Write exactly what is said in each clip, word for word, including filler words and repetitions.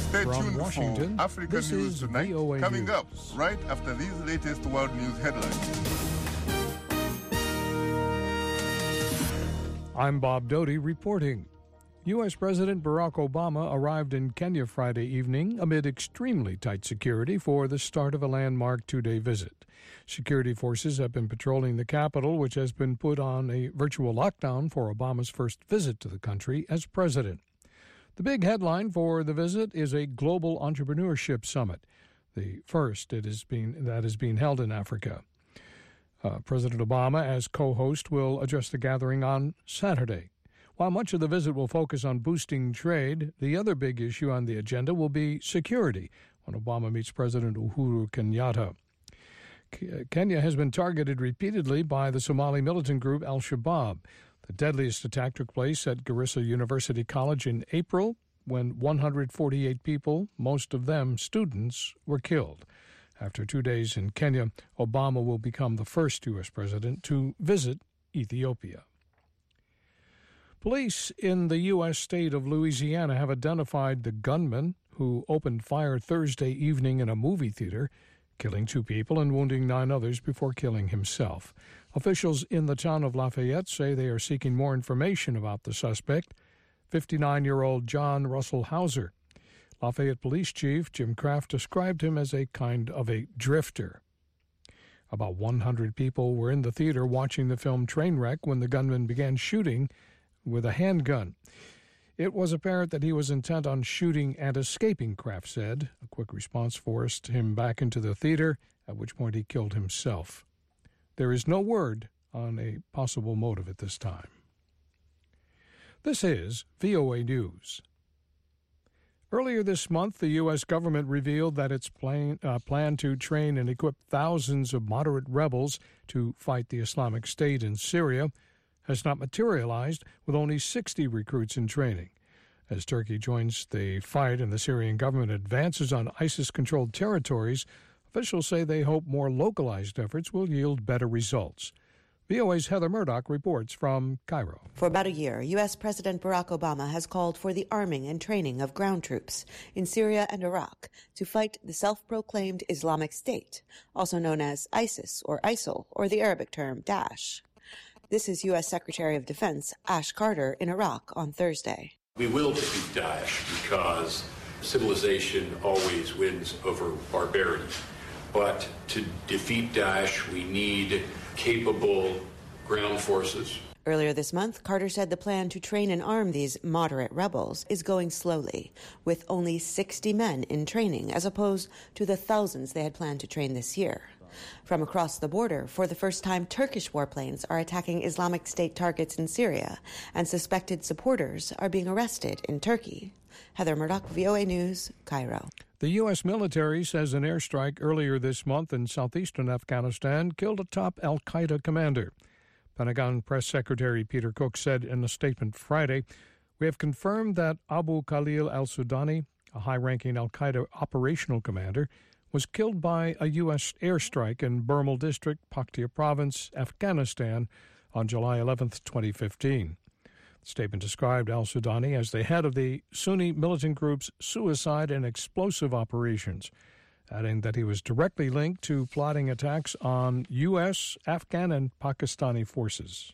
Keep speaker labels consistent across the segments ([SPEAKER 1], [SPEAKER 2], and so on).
[SPEAKER 1] Stay
[SPEAKER 2] From
[SPEAKER 1] tuned
[SPEAKER 2] Washington,
[SPEAKER 1] for Africa
[SPEAKER 2] this
[SPEAKER 1] News
[SPEAKER 2] is
[SPEAKER 1] Tonight,
[SPEAKER 2] V O A
[SPEAKER 1] coming
[SPEAKER 2] News.
[SPEAKER 1] up right after these latest world news headlines.
[SPEAKER 2] I'm Bob Doty reporting. U S. President Barack Obama arrived in Kenya Friday evening amid extremely tight security for the start of a landmark two-day visit. Security forces have been patrolling the capital, which has been put on a virtual lockdown for Obama's first visit to the country as president. The big headline for the visit is a global entrepreneurship summit, the first it is being, that is being held in Africa. Uh, President Obama, as co-host, will address the gathering on Saturday. While much of the visit will focus on boosting trade, the other big issue on the agenda will be security when Obama meets President Uhuru Kenyatta. K- Kenya has been targeted repeatedly by the Somali militant group Al-Shabaab. The deadliest attack took place at Garissa University College in April when one hundred forty-eight people, most of them students, were killed. After two days in Kenya, Obama will become the first U S president to visit Ethiopia. Police in the U S state of Louisiana have identified the gunman who opened fire Thursday evening in a movie theater, killing two people and wounding nine others before killing himself. Officials in the town of Lafayette say they are seeking more information about the suspect, fifty-nine-year-old John Russell Hauser. Lafayette Police Chief Jim Kraft described him as a kind of a drifter. About one hundred people were in the theater watching the film Trainwreck when the gunman began shooting with a handgun. It was apparent that he was intent on shooting and escaping, Kraft said. A quick response forced him back into the theater, at which point he killed himself. There is no word on a possible motive at this time. This is V O A News. Earlier this month, the U S government revealed that its plan, uh, plan to train and equip thousands of moderate rebels to fight the Islamic State in Syria has not materialized, with only sixty recruits in training. As Turkey joins the fight and the Syrian government advances on ISIS-controlled territories, officials say they hope more localized efforts will yield better results. V O A's Heather Murdoch reports from Cairo.
[SPEAKER 3] For about a year, U S. President Barack Obama has called for the arming and training of ground troops in Syria and Iraq to fight the self-proclaimed Islamic State, also known as ISIS or ISIL, or the Arabic term Daesh. This is U S. Secretary of Defense Ash Carter in Iraq on Thursday.
[SPEAKER 4] We will defeat Daesh because civilization always wins over barbarity. But to defeat Daesh, we need capable ground forces.
[SPEAKER 3] Earlier this month, Carter said the plan to train and arm these moderate rebels is going slowly, with only sixty men in training as opposed to the thousands they had planned to train this year. From across the border, for the first time, Turkish warplanes are attacking Islamic State targets in Syria, and suspected supporters are being arrested in Turkey. Heather Murdoch, V O A News, Cairo.
[SPEAKER 2] The U S military says an airstrike earlier this month in southeastern Afghanistan killed a top al-Qaeda commander. Pentagon Press Secretary Peter Cook said in a statement Friday, "We have confirmed that Abu Khalil al-Sudani, a high-ranking al-Qaeda operational commander, was killed by a U S airstrike in Burmal District, Paktia Province, Afghanistan, on July eleventh, twenty fifteen. The statement described al-Sudani as the head of the Sunni militant group's suicide and explosive operations, adding that he was directly linked to plotting attacks on U S, Afghan, and Pakistani forces.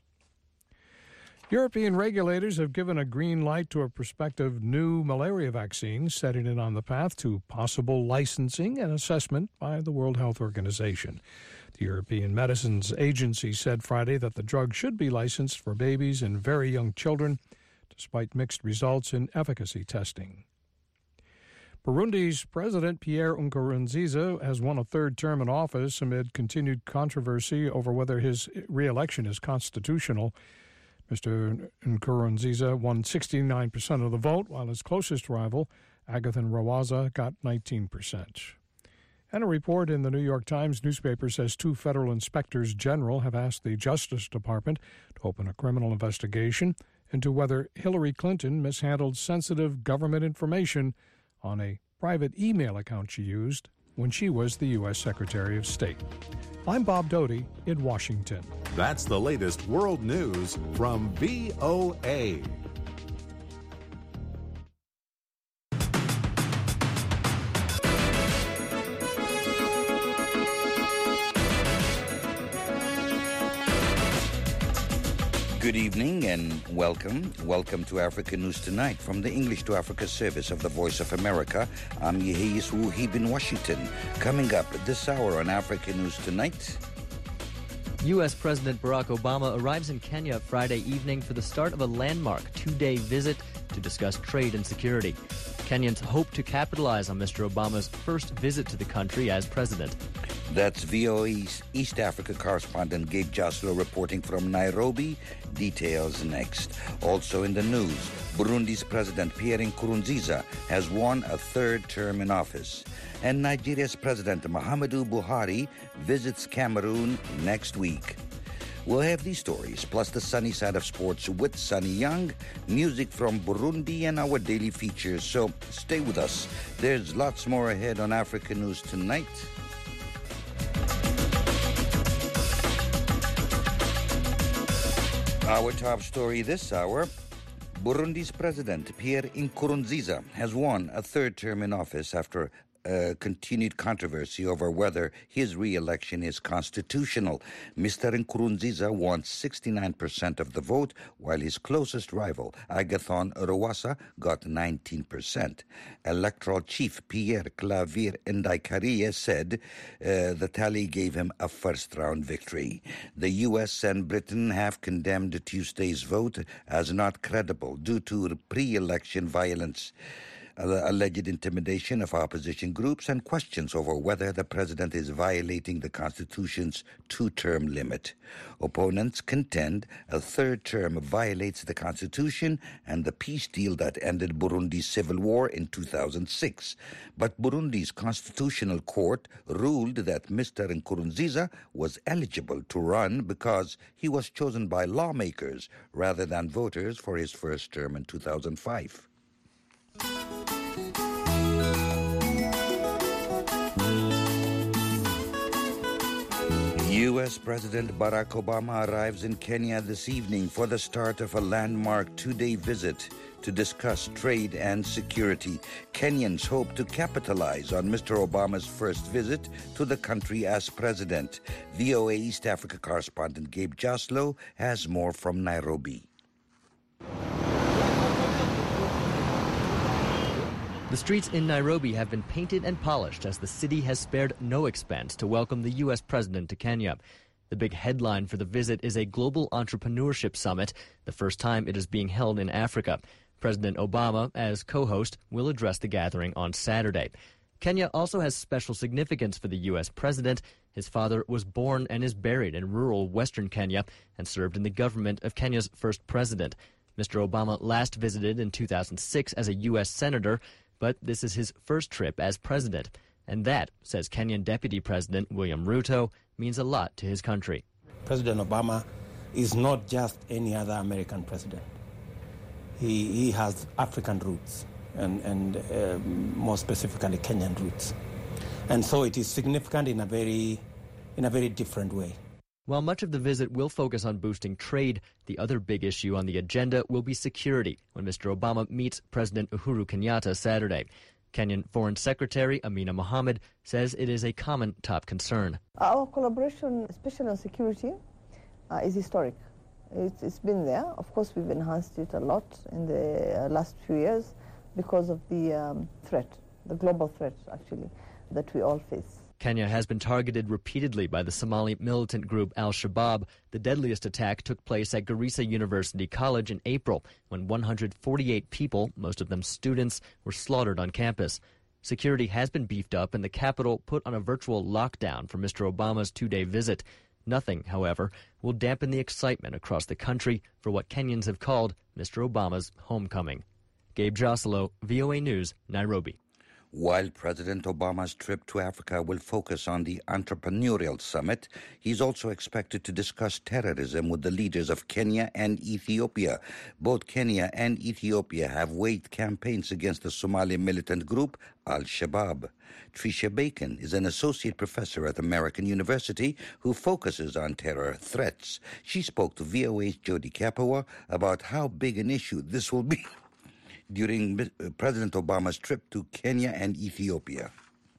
[SPEAKER 2] European regulators have given a green light to a prospective new malaria vaccine, setting it on the path to possible licensing and assessment by the World Health Organization. The European Medicines Agency said Friday that the drug should be licensed for babies and very young children, despite mixed results in efficacy testing. Burundi's President Pierre Nkurunziza has won a third term in office amid continued controversy over whether his re-election is constitutional. Mister Nkurunziza won sixty-nine percent of the vote, while his closest rival, Agathon Rwasa, got nineteen percent. And a report in the New York Times newspaper says two federal inspectors general have asked the Justice Department to open a criminal investigation into whether Hillary Clinton mishandled sensitive government information on a private email account she used when she was the U S Secretary of State. I'm Bob Doty in Washington.
[SPEAKER 5] That's the latest world news from V O A.
[SPEAKER 6] Good evening and welcome. Welcome to Africa News Tonight from the English to Africa service of the Voice of America. I'm Yehis Wuhib in Washington. Coming up this hour on Africa News Tonight.
[SPEAKER 7] U S. President Barack Obama arrives in Kenya Friday evening for the start of a landmark two-day visit to discuss trade and security. Kenyans hope to capitalize on Mister Obama's first visit to the country as president.
[SPEAKER 6] That's V O A's East Africa correspondent Gabe Joslow reporting from Nairobi. Details next. Also in the news, Burundi's President Pierre Nkurunziza has won a third term in office. And Nigeria's President Muhammadu Buhari visits Cameroon next week. We'll have these stories, plus the sunny side of sports with Sunny Young, music from Burundi, and our daily features. So stay with us. There's lots more ahead on Africa News Tonight. Our top story this hour, Burundi's President Pierre Nkurunziza has won a third term in office after Uh, continued controversy over whether his re-election is constitutional. Mister Nkurunziza won sixty-nine percent of the vote, while his closest rival, Agathon Rwasa, got nineteen percent. Electoral Chief Pierre Claver Ndaikarie said uh, the tally gave him a first-round victory. The U S and Britain have condemned Tuesday's vote as not credible due to pre-election violence, alleged intimidation of opposition groups, and questions over whether the president is violating the Constitution's two-term limit. Opponents contend a third term violates the Constitution and the peace deal that ended Burundi's civil war in two thousand six. But Burundi's constitutional court ruled that Mister Nkurunziza was eligible to run because he was chosen by lawmakers rather than voters for his first term in two thousand five. U S. President Barack Obama arrives in Kenya this evening for the start of a landmark two-day visit to discuss trade and security. Kenyans hope to capitalize on Mister Obama's first visit to the country as president. V O A East Africa correspondent Gabe Joslow has more from Nairobi.
[SPEAKER 7] The streets in Nairobi have been painted and polished as the city has spared no expense to welcome the U S president to Kenya. The big headline for the visit is a global entrepreneurship summit, the first time it is being held in Africa. President Obama, as co-host, will address the gathering on Saturday. Kenya also has special significance for the U S president. His father was born and is buried in rural western Kenya and served in the government of Kenya's first president. Mister Obama last visited in two thousand six as a U S senator, but this is his first trip as president. And that, says Kenyan Deputy President William Ruto, means a lot to his country.
[SPEAKER 8] President Obama is not just any other American president. He, he has African roots, and, and um, more specifically Kenyan roots. And so it is significant in a very, in a very different way.
[SPEAKER 7] While much of the visit will focus on boosting trade, the other big issue on the agenda will be security when Mister Obama meets President Uhuru Kenyatta Saturday. Kenyan Foreign Secretary Amina Mohammed says it is a common top concern.
[SPEAKER 9] Our collaboration, especially on security, uh, is historic. It's, it's been there. Of course, we've enhanced it a lot in the uh, last few years because of the um, threat, the global threat, actually, that we all face.
[SPEAKER 7] Kenya has been targeted repeatedly by the Somali militant group Al-Shabaab. The deadliest attack took place at Garissa University College in April, when one hundred forty-eight people, most of them students, were slaughtered on campus. Security has been beefed up and the capital put on a virtual lockdown for Mister Obama's two-day visit. Nothing, however, will dampen the excitement across the country for what Kenyans have called Mister Obama's homecoming. Gabe Joslow, V O A News, Nairobi.
[SPEAKER 6] While President Obama's trip to Africa will focus on the entrepreneurial summit, he's also expected to discuss terrorism with the leaders of Kenya and Ethiopia. Both Kenya and Ethiopia have waged campaigns against the Somali militant group Al-Shabaab. Tricia Bacon is an associate professor at American University who focuses on terror threats. She spoke to V O A's Jody Kapoor about how big an issue this will be during President Obama's trip to Kenya and Ethiopia.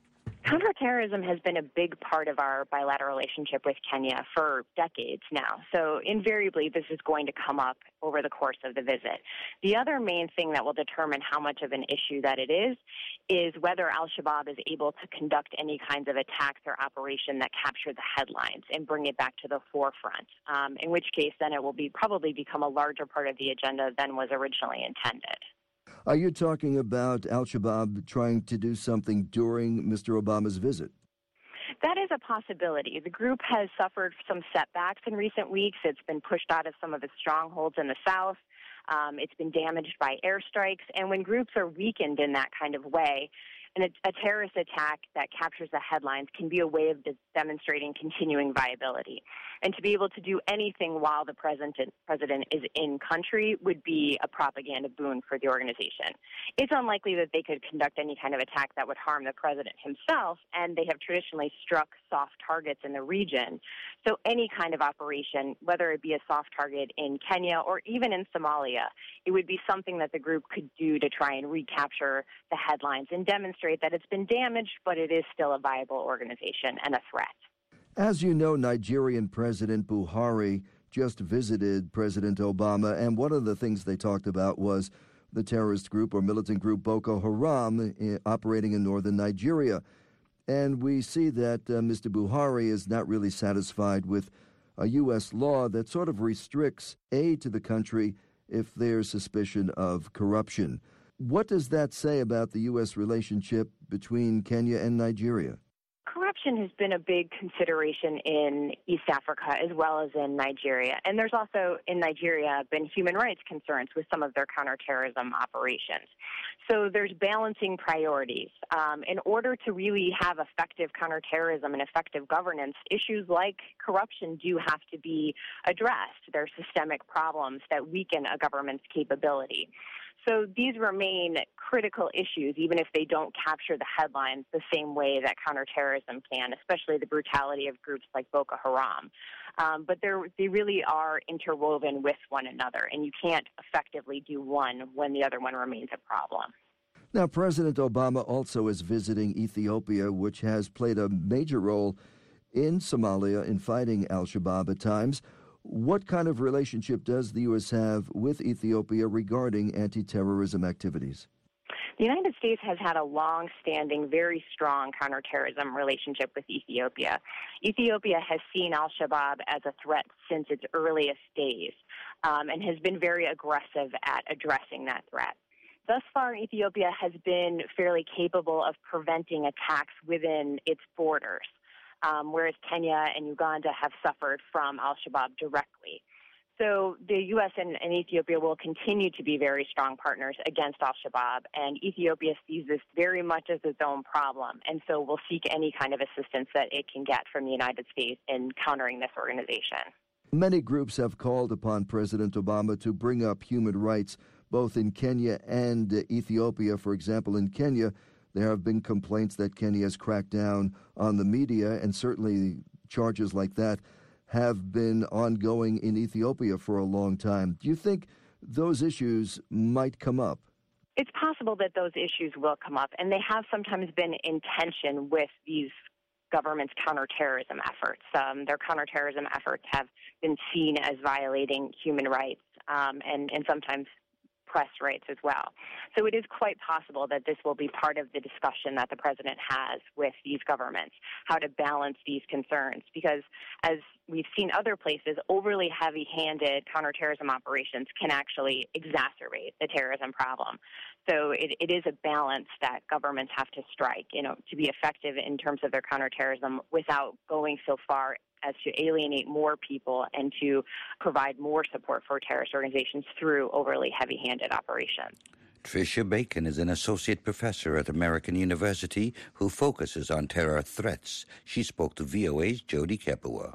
[SPEAKER 10] Counterterrorism has been a big part of our bilateral relationship with Kenya for decades now. So invariably, this is going to come up over the course of the visit. The other main thing that will determine how much of an issue that it is, is whether al-Shabaab is able to conduct any kinds of attacks or operation that capture the headlines and bring it back to the forefront, um, in which case then it will be probably become a larger part of the agenda than was originally intended.
[SPEAKER 11] Are you talking about al-Shabaab trying to do something during Mister Obama's visit?
[SPEAKER 10] That is a possibility. The group has suffered some setbacks in recent weeks. It's been pushed out of some of its strongholds in the south. Um, it's been damaged by airstrikes. And when groups are weakened in that kind of way, and a, a terrorist attack that captures the headlines can be a way of de- demonstrating continuing viability. And to be able to do anything while the president, president is in country would be a propaganda boon for the organization. It's unlikely that they could conduct any kind of attack that would harm the president himself, and they have traditionally struck soft targets in the region. So any kind of operation, whether it be a soft target in Kenya or even in Somalia, it would be something that the group could do to try and recapture the headlines and demonstrate that it's been damaged, but it is still a viable organization and a threat.
[SPEAKER 11] As you know, Nigerian President Buhari just visited President Obama, and one of the things they talked about was the terrorist group or militant group Boko Haram uh, operating in northern Nigeria. And we see that uh, Mister Buhari is not really satisfied with a U S law that sort of restricts aid to the country if there's suspicion of corruption. What does that say about the U S relationship between Kenya and Nigeria?
[SPEAKER 10] Corruption has been a big consideration in East Africa as well as in Nigeria. And there's also, in Nigeria, been human rights concerns with some of their counterterrorism operations. So there's balancing priorities. Um, in order to really have effective counterterrorism and effective governance, issues like corruption do have to be addressed. There are systemic problems that weaken a government's capability. So these remain critical issues, even if they don't capture the headlines the same way that counterterrorism can, especially the brutality of groups like Boko Haram. Um, but they really are interwoven with one another, and you can't effectively do one when the other one remains a problem.
[SPEAKER 11] Now, President Obama also is visiting Ethiopia, which has played a major role in Somalia in fighting al-Shabaab at times. What kind of relationship does the U S have with Ethiopia regarding anti-terrorism activities?
[SPEAKER 10] The United States has had a long-standing, very strong counterterrorism relationship with Ethiopia. Ethiopia has seen al-Shabaab as a threat since its earliest days um, and has been very aggressive at addressing that threat. Thus far, Ethiopia has been fairly capable of preventing attacks within its borders. Um, whereas Kenya and Uganda have suffered from al-Shabaab directly. So the U S and, and Ethiopia will continue to be very strong partners against al-Shabaab, and Ethiopia sees this very much as its own problem, and so will seek any kind of assistance that it can get from the United States in countering this organization.
[SPEAKER 11] Many groups have called upon President Obama to bring up human rights, both in Kenya and uh, Ethiopia. For example, in Kenya, there have been complaints that Kenya has cracked down on the media, and certainly charges like that have been ongoing in Ethiopia for a long time. Do you think those issues might come up?
[SPEAKER 10] It's possible that those issues will come up, and they have sometimes been in tension with these government's counterterrorism efforts. Um, their counterterrorism efforts have been seen as violating human rights um, and, and sometimes press rights as well. So it is quite possible that this will be part of the discussion that the president has with these governments, how to balance these concerns. Because as we've seen other places, overly heavy-handed counterterrorism operations can actually exacerbate the terrorism problem. So it, it is a balance that governments have to strike, you know, to be effective in terms of their counterterrorism without going so far as to alienate more people and to provide more support for terrorist organizations through overly heavy-handed operations.
[SPEAKER 6] Tricia Bacon is an associate professor at American University who focuses on terror threats. She spoke to V O A's Jody Kepua.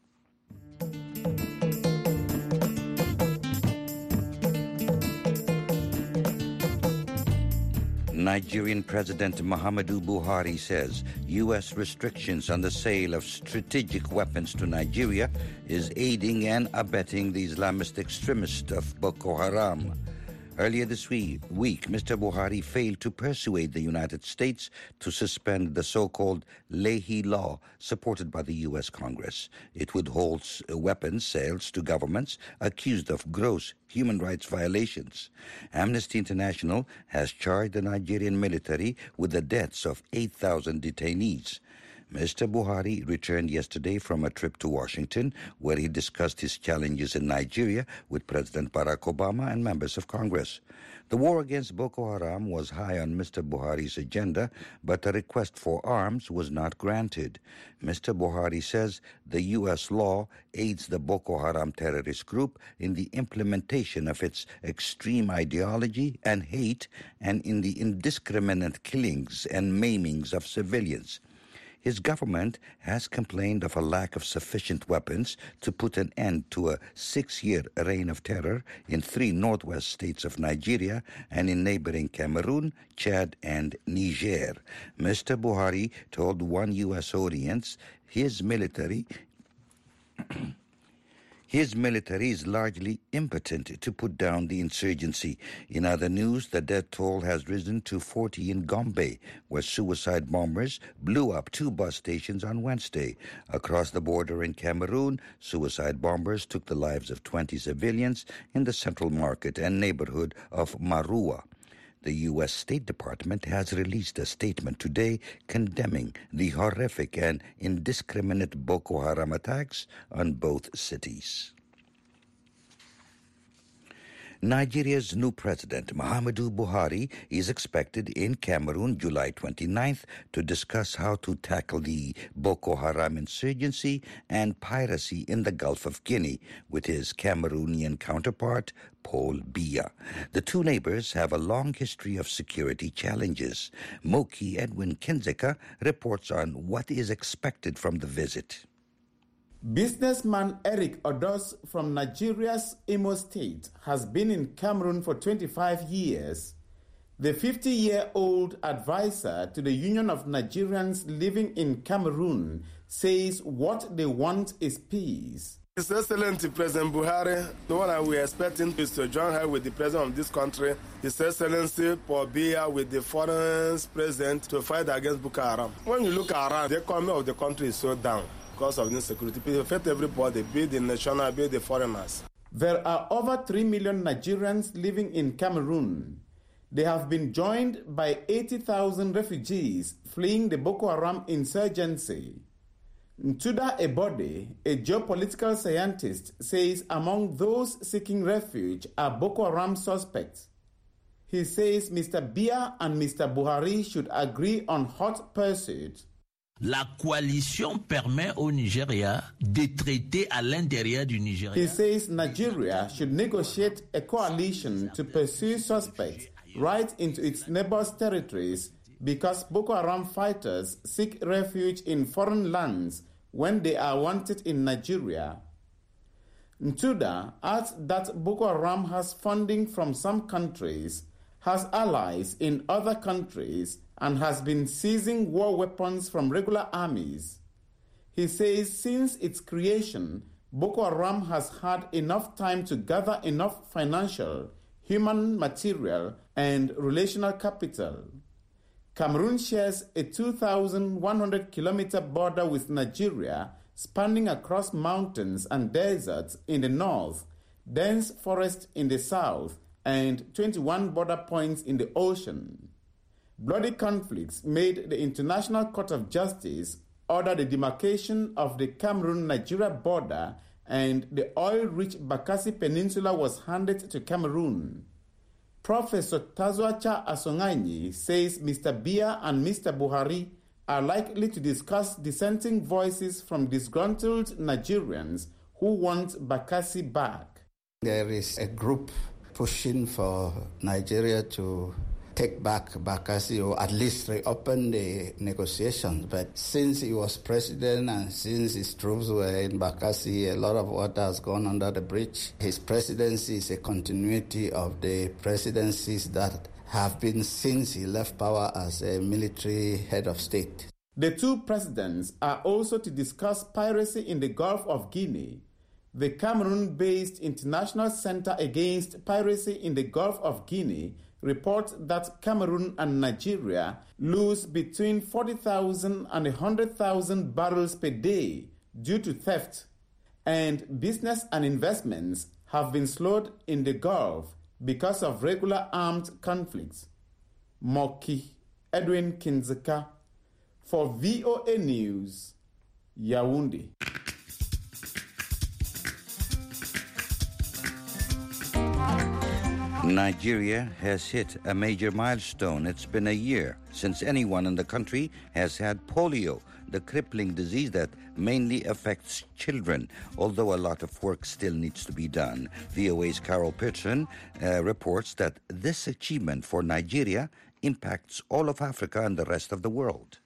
[SPEAKER 6] Nigerian President Muhammadu Buhari says U S restrictions on the sale of strategic weapons to Nigeria is aiding and abetting the Islamist extremists of Boko Haram. Earlier this week, Mister Buhari failed to persuade the United States to suspend the so-called Leahy Law supported by the U S Congress. It would hold weapons sales to governments accused of gross human rights violations. Amnesty International has charged the Nigerian military with the deaths of eight thousand detainees. Mister Buhari returned yesterday from a trip to Washington, where he discussed his challenges in Nigeria with President Barack Obama and members of Congress. The war against Boko Haram was high on Mister Buhari's agenda, but a request for arms was not granted. Mister Buhari says the U S law aids the Boko Haram terrorist group in the implementation of its extreme ideology and hate and in the indiscriminate killings and maimings of civilians. His government has complained of a lack of sufficient weapons to put an end to a six-year reign of terror in three northwest states of Nigeria and in neighboring Cameroon, Chad, and Niger. Mister Buhari told one U S audience his military... His military is largely impotent to put down the insurgency. In other news, the death toll has risen to forty in Gombe, where suicide bombers blew up two bus stations on Wednesday. Across the border in Cameroon, suicide bombers took the lives of twenty civilians in the central market and neighborhood of Marua. The U S State Department has released a statement today condemning the horrific and indiscriminate Boko Haram attacks on both cities. Nigeria's new president, Muhammadu Buhari, is expected in Cameroon July twenty-ninth to discuss how to tackle the Boko Haram insurgency and piracy in the Gulf of Guinea with his Cameroonian counterpart, Paul Biya. The two neighbors have a long history of security challenges. Moki Edwin Kinzeka reports on what is expected from the visit.
[SPEAKER 12] Businessman Eric Odos from Nigeria's Imo State has been in Cameroon for twenty-five years. The fifty-year-old advisor to the Union of Nigerians living in Cameroon says what they want is peace.
[SPEAKER 13] His Excellency President Buhari, the one that we are expecting is to join her with the president of this country, His Excellency Paul Biya with the foreign president to fight against Boko Haram. When you look around, the economy of the country is so down because of insecurity. It affects everybody, be the national, be the foreigners.
[SPEAKER 12] There are over three million Nigerians living in Cameroon. They have been joined by eighty thousand refugees fleeing the Boko Haram insurgency. Ntuda Ebode, a geopolitical scientist, says among those seeking refuge are Boko Haram suspects. He says Mister Biya and Mister Buhari should agree on hot pursuit.
[SPEAKER 14] La coalition permet au Nigeria de traiter à l'intérieur du Nigeria.
[SPEAKER 12] He says Nigeria should negotiate a coalition to pursue suspects right into its neighbors' territories because Boko Haram fighters seek refuge in foreign lands when they are wanted in Nigeria. Ntuda adds that Boko Haram has funding from some countries, has allies in other countries, and has been seizing war weapons from regular armies. He says since its creation, Boko Haram has had enough time to gather enough financial, human material, and relational capital. Cameroon shares a two thousand one hundred kilometer border with Nigeria, spanning across mountains and deserts in the north, dense forest in the south, and twenty-one border points in the ocean. Bloody conflicts made the International Court of Justice order the demarcation of the Cameroon-Nigeria border, and the oil-rich Bakassi Peninsula was handed to Cameroon. Professor Tazuacha Asonganyi says Mister Biya and Mister Buhari are likely to discuss dissenting voices from disgruntled Nigerians who want Bakassi back.
[SPEAKER 15] There is a group pushing for Nigeria to take back Bakassi or at least reopen the negotiations. But since he was president and since his troops were in Bakassi, a lot of water has gone under the bridge. His presidency is a continuity of the presidencies that have been since he left power as a military head of state.
[SPEAKER 12] The two presidents are also to discuss piracy in the Gulf of Guinea. The Cameroon-based International Center Against Piracy in the Gulf of Guinea reports that Cameroon and Nigeria lose between forty thousand and one hundred thousand barrels per day due to theft, and business and investments have been slowed in the Gulf because of regular armed conflicts. Moki Edwin Kinzeka for V O A News, Yaoundé.
[SPEAKER 6] Nigeria has hit a major milestone. It's been a year since anyone in the country has had polio, the crippling disease that mainly affects children, although a lot of work still needs to be done. V O A's Carol Pearson uh, reports that this achievement for Nigeria impacts all of Africa and the rest of the world.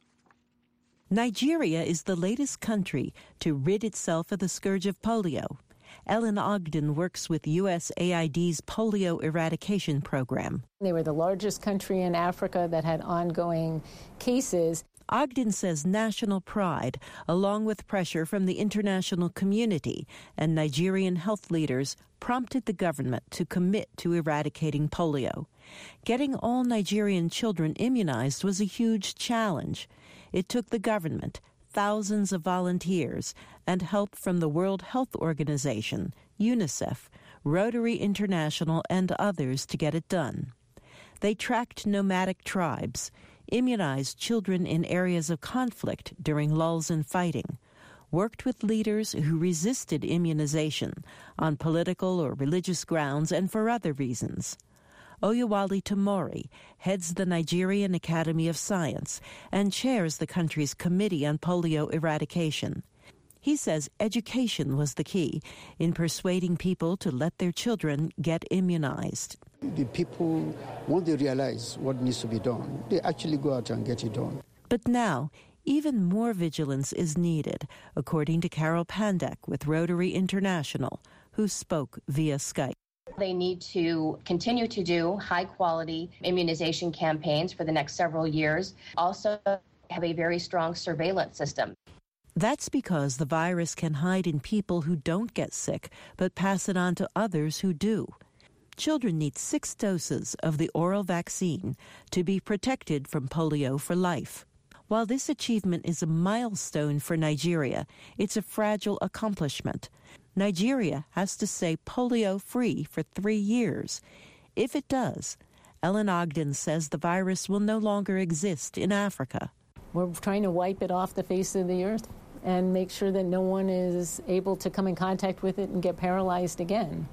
[SPEAKER 16] Nigeria is the latest country to rid itself of the scourge of polio. Ellen Ogden works with U S A I D's polio eradication program.
[SPEAKER 17] They were the largest country in Africa that had ongoing cases.
[SPEAKER 16] Ogden says national pride, along with pressure from the international community and Nigerian health leaders, prompted the government to commit to eradicating polio. Getting all Nigerian children immunized was a huge challenge. It took the government, thousands of volunteers, and help from the World Health Organization, UNICEF, Rotary International, and others to get it done. They tracked nomadic tribes, immunized children in areas of conflict during lulls in fighting, worked with leaders who resisted immunization on political or religious grounds and for other reasons. Oyewale Tomori heads the Nigerian Academy of Science and chairs the country's Committee on Polio Eradication. He says education was the key in persuading people to let their children get immunized.
[SPEAKER 18] The people, once they realize what needs to be done, they actually go out and get it done.
[SPEAKER 16] But now, even more vigilance is needed, according to Carol Pandek with Rotary International, who spoke via Skype.
[SPEAKER 19] They need to continue to do high-quality immunization campaigns for the next several years. Also have a very strong surveillance system.
[SPEAKER 16] That's because the virus can hide in people who don't get sick, but pass it on to others who do. Children need six doses of the oral vaccine to be protected from polio for life. While this achievement is a milestone for Nigeria, it's a fragile accomplishment. Nigeria has to stay polio-free for three years. If it does, Ellen Ogden says the virus will no longer exist in Africa.
[SPEAKER 17] We're trying to wipe it off the face of the earth and make sure that no one is able to come in contact with it and get paralyzed again.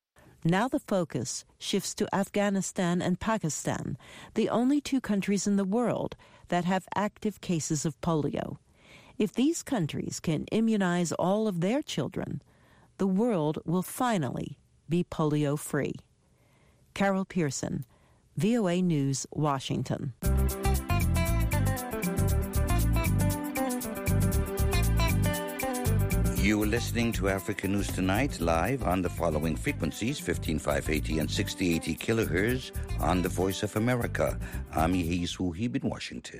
[SPEAKER 16] Now the focus shifts to Afghanistan and Pakistan, the only two countries in the world that have active cases of polio. If these countries can immunize all of their children, the world will finally be polio-free. Carol Pearson, V O A News, Washington.
[SPEAKER 6] You are listening to Africa News Tonight live on the following frequencies, fifteen five eighty and sixty eighty kilohertz on the Voice of America. I'm Yehis Wuhib in Washington.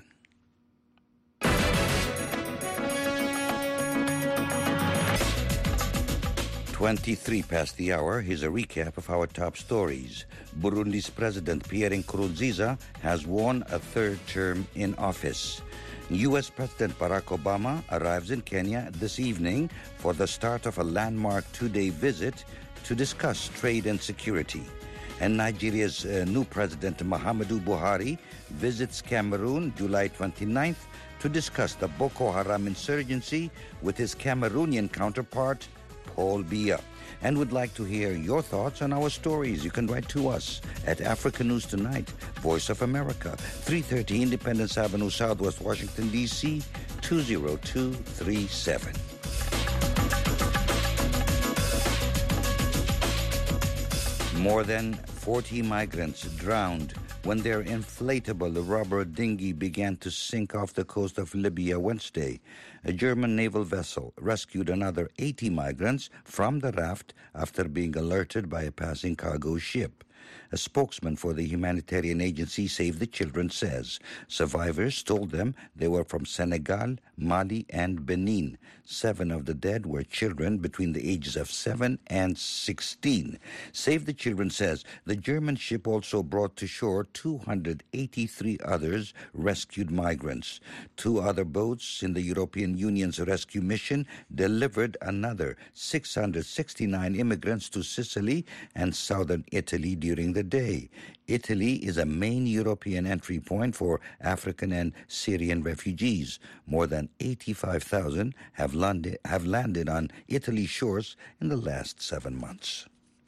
[SPEAKER 6] twenty-three past the hour, here's a recap of our top stories. Burundi's President Pierre Nkurunziza has won a third term in office. U S President Barack Obama arrives in Kenya this evening for the start of a landmark two-day visit to discuss trade and security. And Nigeria's uh, new President Muhammadu Buhari visits Cameroon July twenty-ninth to discuss the Boko Haram insurgency with his Cameroonian counterpart, Paul Biya, and would like to hear your thoughts on our stories. You can write to us at Africa News Tonight, Voice of America, three thirty Independence Avenue, Southwest Washington, D C, two zero two three seven. More than forty migrants drowned when their inflatable rubber dinghy began to sink off the coast of Libya Wednesday. A German naval vessel rescued another eighty migrants from the raft after being alerted by a passing cargo ship. A spokesman for the humanitarian agency Save the Children says survivors told them they were from Senegal, Mali, and Benin. Seven of the dead were children between the ages of seven and sixteen. Save the Children says the German ship also brought to shore two hundred eighty-three others rescued migrants. Two other boats in the European Union's rescue mission delivered another six hundred sixty-nine immigrants to Sicily and southern Italy during the day. Italy is a main European entry point for African and Syrian refugees. More than eighty-five thousand have landed, have landed on Italy's shores in the last seven months.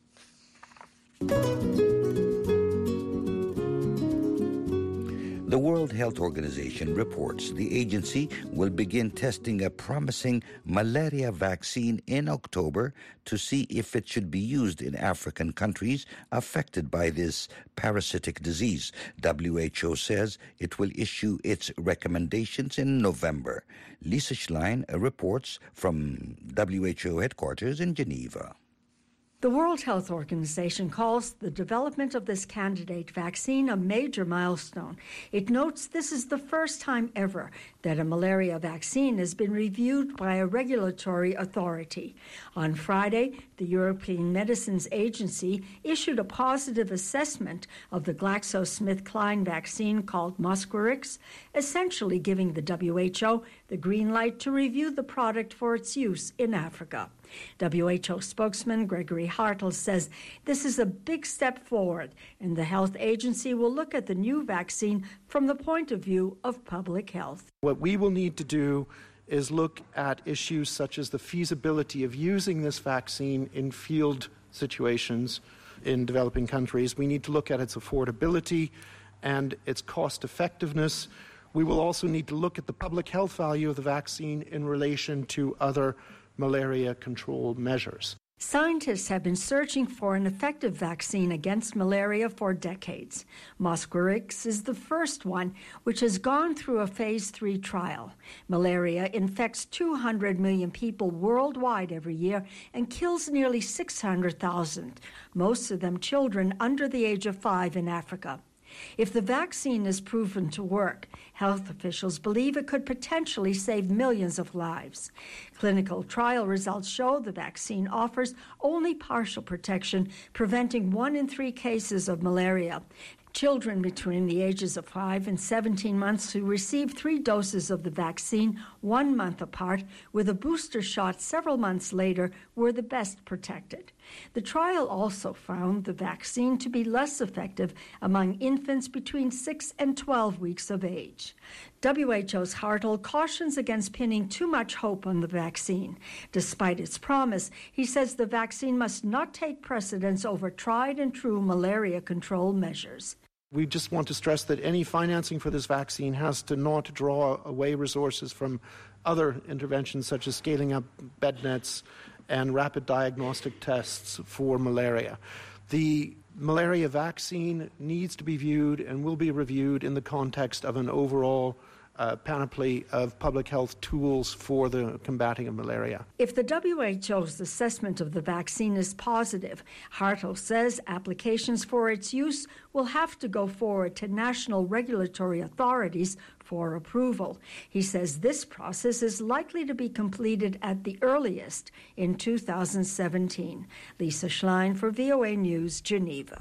[SPEAKER 6] The World Health Organization reports the agency will begin testing a promising malaria vaccine in October to see if it should be used in African countries affected by this parasitic disease. W H O says it will issue its recommendations in November. Lisa Schlein reports from W H O headquarters in Geneva.
[SPEAKER 20] The World Health Organization calls the development of this candidate vaccine a major milestone. It notes this is the first time ever that a malaria vaccine has been reviewed by a regulatory authority. On Friday, the European Medicines Agency issued a positive assessment of the GlaxoSmithKline vaccine called Mosquirix, essentially giving the W H O the green light to review the product for its use in Africa. W H O spokesman Gregory Hartl says this is a big step forward, and the health agency will look at the new vaccine from the point of view of public health.
[SPEAKER 21] What we will need to do is look at issues such as the feasibility of using this vaccine in field situations in developing countries. We need to look at its affordability and its cost effectiveness. We will also need to look at the public health value of the vaccine in relation to other malaria control measures.
[SPEAKER 20] Scientists have been searching for an effective vaccine against malaria for decades. Mosquirix is the first one, which has gone through a phase three trial. Malaria infects two hundred million people worldwide every year and kills nearly six hundred thousand, most of them children under the age of five in Africa. If the vaccine is proven to work, health officials believe it could potentially save millions of lives. Clinical trial results show the vaccine offers only partial protection, preventing one in three cases of malaria. Children between the ages of five and seventeen months who received three doses of the vaccine one month apart with a booster shot several months later were the best protected. The trial also found the vaccine to be less effective among infants between six and twelve weeks of age. W H O's Hartl cautions against pinning too much hope on the vaccine. Despite its promise, he says the vaccine must not take precedence over tried and true malaria control measures.
[SPEAKER 21] We just want to stress that any financing for this vaccine has to not draw away resources from other interventions such as scaling up bed nets and rapid diagnostic tests for malaria. The malaria vaccine needs to be viewed and will be reviewed in the context of an overall Uh, panoply of public health tools for the combating of malaria.
[SPEAKER 20] If the W H O's assessment of the vaccine is positive, Hartl says applications for its use will have to go forward to national regulatory authorities for approval. He says this process is likely to be completed at the earliest in two thousand seventeen. Lisa Schlein for V O A News, Geneva.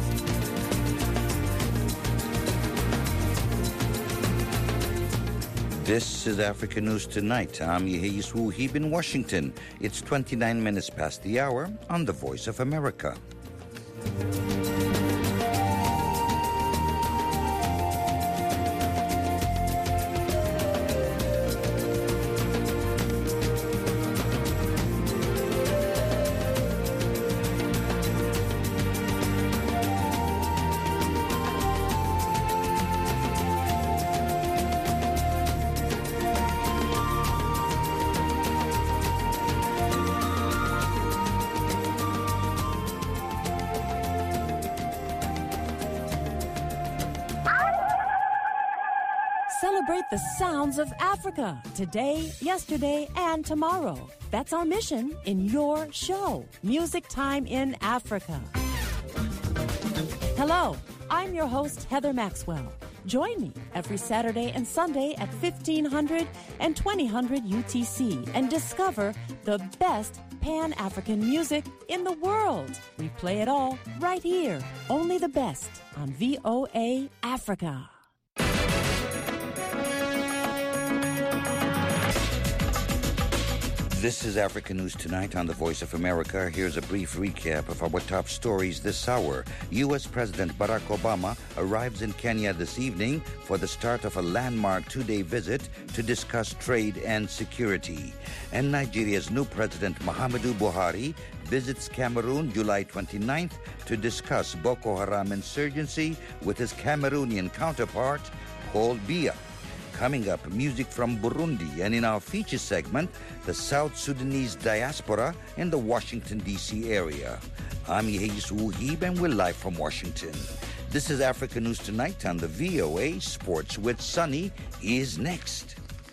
[SPEAKER 6] This is Africa News Tonight. I'm Yehis Wuhib in Washington. It's twenty-nine minutes past the hour on The Voice of America.
[SPEAKER 22] Celebrate the sounds of Africa today, yesterday, and tomorrow. That's our mission in your show, Music Time in Africa. Hello, I'm your host, Heather Maxwell. Join me every Saturday and Sunday at fifteen hundred and twenty hundred U T C and discover the best Pan-African music in the world. We play it all right here. Only the best on V O A Africa.
[SPEAKER 6] This is Africa News Tonight on the Voice of America. Here's a brief recap of our top stories this hour. U S. President Barack Obama arrives in Kenya this evening for the start of a landmark two-day visit to discuss trade and security. And Nigeria's new president, Muhammadu Buhari, visits Cameroon July twenty-ninth to discuss Boko Haram insurgency with his Cameroonian counterpart, Paul Biya. Coming up, music from Burundi, and in our feature segment, the South Sudanese diaspora in the Washington, D C area. I'm Yehis Wuhib, and we're live from Washington. This is Africa News Tonight on the V O A. Sports with Sunny is next.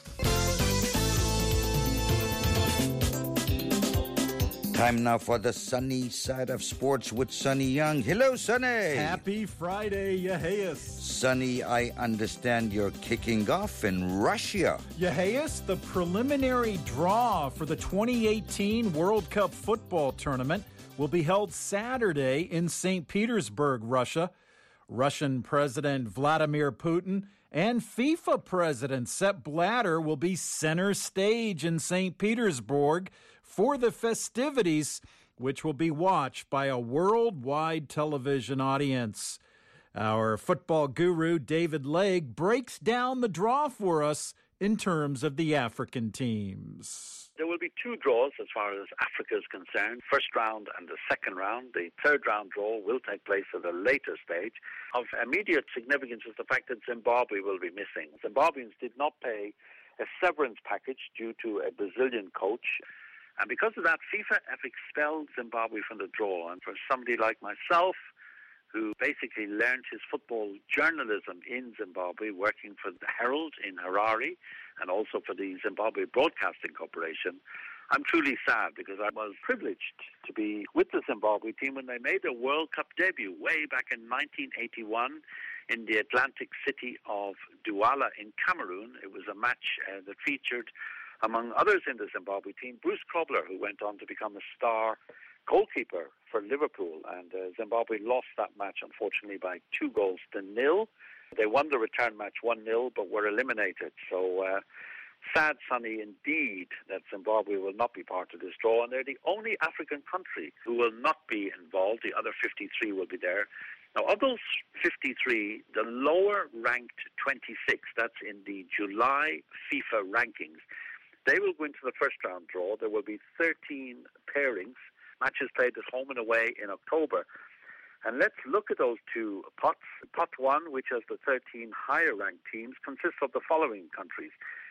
[SPEAKER 6] Time now for the sunny side of sports with Sunny Young. Hello, Sunny.
[SPEAKER 1] Happy Friday, Yeheus.
[SPEAKER 6] Sunny, I understand you're kicking off in Russia.
[SPEAKER 1] Yeheus, the preliminary draw for the twenty eighteen World Cup football tournament will be held Saturday in Saint Petersburg, Russia. Russian President Vladimir Putin and FIFA President Sepp Blatter will be center stage in Saint Petersburg for the festivities, which will be watched by a worldwide television audience. Our football guru, David Legg, breaks down the draw for us in terms of the African teams.
[SPEAKER 4] There will be two draws as far as Africa is concerned, first round and the second round. The third round draw will take place at a later stage. Of immediate significance is the fact that Zimbabwe will be missing. Zimbabweans did not pay a severance package due to a Brazilian coach. And because of that, FIFA have expelled Zimbabwe from the draw. And for somebody like myself, who basically learned his football journalism in Zimbabwe, working for the Herald in Harare, and also for the Zimbabwe Broadcasting Corporation, I'm truly sad because I was privileged to be with the Zimbabwe team when they made their World Cup debut way back in nineteen eighty-one in the Atlantic city of Douala in Cameroon. It was a match uh, that featured, among others in the Zimbabwe team, Bruce Kobler, who went on to become a star goalkeeper for Liverpool. And uh, Zimbabwe lost that match, unfortunately, by two goals to nil. They won the return match one nil, but were eliminated. So uh, sad, Sunny, indeed, that Zimbabwe will not be part of this draw. And they're the only African country who will not be involved. The other fifty-three will be there. Now, of those fifty-three, the lower-ranked twenty-six, that's in the July FIFA rankings, they will go into the first round draw. There will be thirteen pairings, matches played at home and away in October. And let's look at those two pots. Pot one, which has the thirteen higher-ranked teams, consists of the following countries: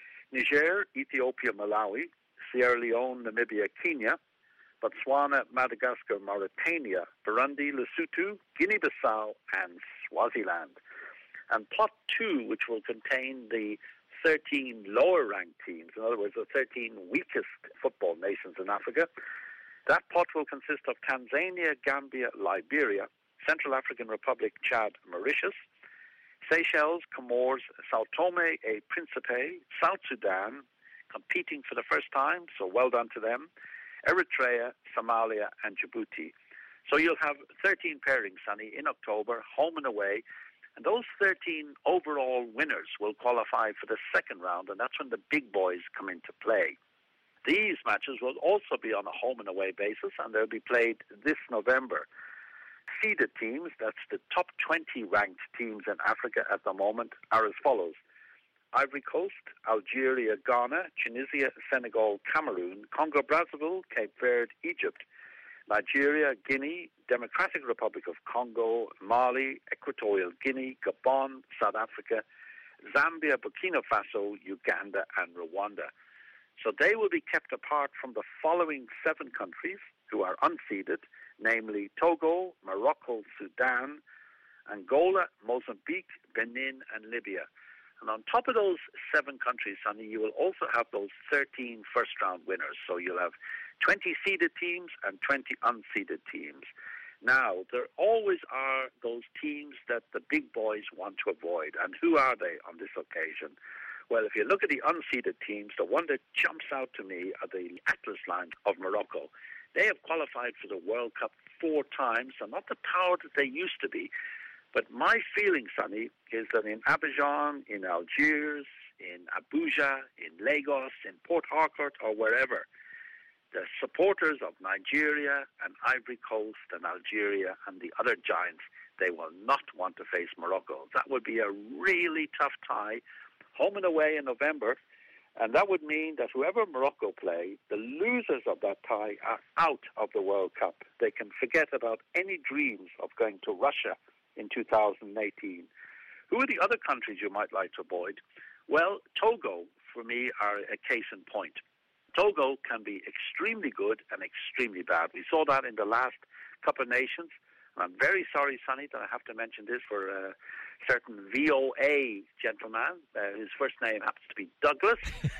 [SPEAKER 4] Niger, Ethiopia, Malawi, Sierra Leone, Namibia, Kenya, Botswana, Madagascar, Mauritania, Burundi, Lesotho, Guinea-Bissau, and Swaziland. And pot two, which will contain the thirteen lower-ranked teams, in other words, the thirteen weakest football nations in Africa, that pot will consist of Tanzania, Gambia, Liberia, Central African Republic, Chad, Mauritius, Seychelles, Comores, Sao Tome e Principe, South Sudan, competing for the first time, so well done to them, Eritrea, Somalia, and Djibouti. So you'll have thirteen pairings, Sunny, in October, home and away, and those thirteen overall winners will qualify for the second round, and that's when the big boys come into play. These matches will also be on a home and away basis, and they'll be played this November. Seeded teams, that's the top twenty ranked teams in Africa at the moment, are as follows: Ivory Coast, Algeria, Ghana, Tunisia, Senegal, Cameroon, Congo, Brazzaville, Cape Verde, Egypt, Nigeria, Guinea, Democratic Republic of Congo, Mali, Equatorial Guinea, Gabon, South Africa, Zambia, Burkina Faso, Uganda, and Rwanda. So they will be kept apart from the following seven countries who are unseeded, namely Togo, Morocco, Sudan, Angola, Mozambique, Benin, and Libya. And on top of those seven countries, Sonny, you will also have those thirteen first-round winners. So you'll have twenty seeded teams and twenty unseeded teams. Now, there always are those teams that the big boys want to avoid. And who are they on this occasion? Well, if you look at the unseeded teams, the one that jumps out to me are the Atlas Lions of Morocco. They have qualified for the World Cup four times, and not the power that they used to be. But my feeling, Sonny, is that in Abidjan, in Algiers, in Abuja, in Lagos, in Port Harcourt, or wherever, the supporters of Nigeria and Ivory Coast and Algeria and the other giants, they will not want to face Morocco. That would be a really tough tie, home and away in November, and that would mean that whoever Morocco play, the losers of that tie are out of the World Cup. They can forget about any dreams of going to Russia in two thousand eighteen. Who are the other countries you might like to avoid? Well, Togo, for me, are a case in point. Togo can be extremely good and extremely bad. We saw that in the last Cup of Nations. And I'm very sorry, Sonny, that I have to mention this for a certain V O A gentleman. Uh, his first name happens to be Douglas.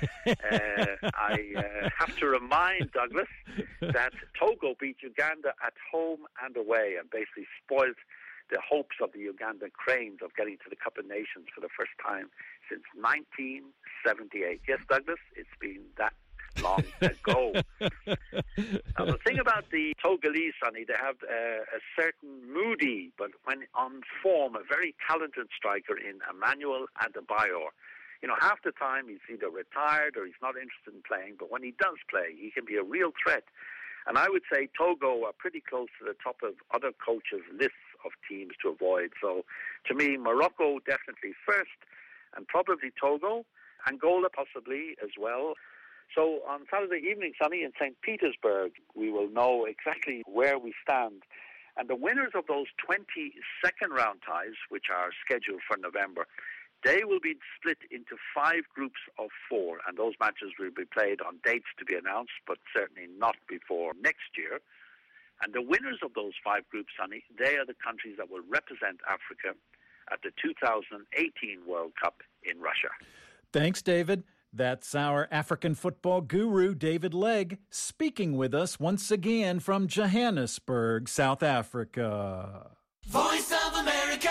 [SPEAKER 4] uh, I uh, have to remind Douglas that Togo beat Uganda at home and away and basically spoiled the hopes of the Ugandan Cranes of getting to the Cup of Nations for the first time since nineteen seventy-eight. Yes, Douglas, it's been that long ago. Now, the thing about the Togolese, Sonny, they have uh, a certain moody, but when on form, a very talented striker in Emmanuel Adebayor. You know, half the time he's either retired or he's not interested in playing, but when he does play, he can be a real threat. And I would say Togo are pretty close to the top of other coaches' lists of teams to avoid. So, to me, Morocco definitely first, and probably Togo, Angola possibly as well. So on Saturday evening, Sonny, in Saint Petersburg, we will know exactly where we stand. And the winners of those twenty second-round ties, which are scheduled for November, they will be split into five groups of four, and those matches will be played on dates to be announced, but certainly not before next year. And the winners of those five groups, Sonny, they are the countries that will represent Africa at the two thousand eighteen World Cup in Russia.
[SPEAKER 1] Thanks, David. That's our African football guru, David Legg, speaking with us once again from Johannesburg, South Africa.
[SPEAKER 2] Voice of America.